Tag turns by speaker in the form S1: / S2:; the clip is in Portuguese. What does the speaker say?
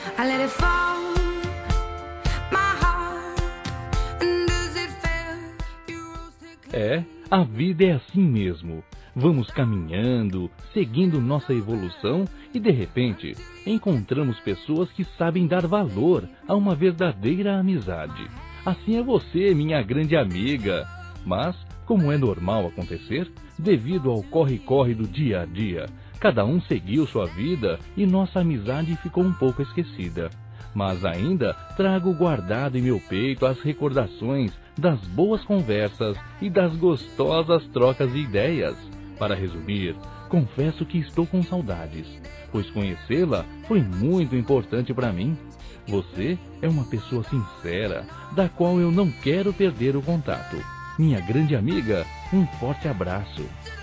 S1: I let it fall, my heart, and as it fell, you rose to...
S2: A vida é assim mesmo. Vamos caminhando, seguindo nossa evolução e, de repente, encontramos pessoas que sabem dar valor a uma verdadeira amizade. Assim é você, minha grande amiga. Mas, como é normal acontecer, devido ao corre-corre do dia a dia, cada um seguiu sua vida e nossa amizade ficou um pouco esquecida. Mas ainda trago guardado em meu peito as recordações das boas conversas e das gostosas trocas de ideias. Para resumir, confesso que estou com saudades, pois conhecê-la foi muito importante para mim. Você é uma pessoa sincera, da qual eu não quero perder o contato. Minha grande amiga, um forte abraço.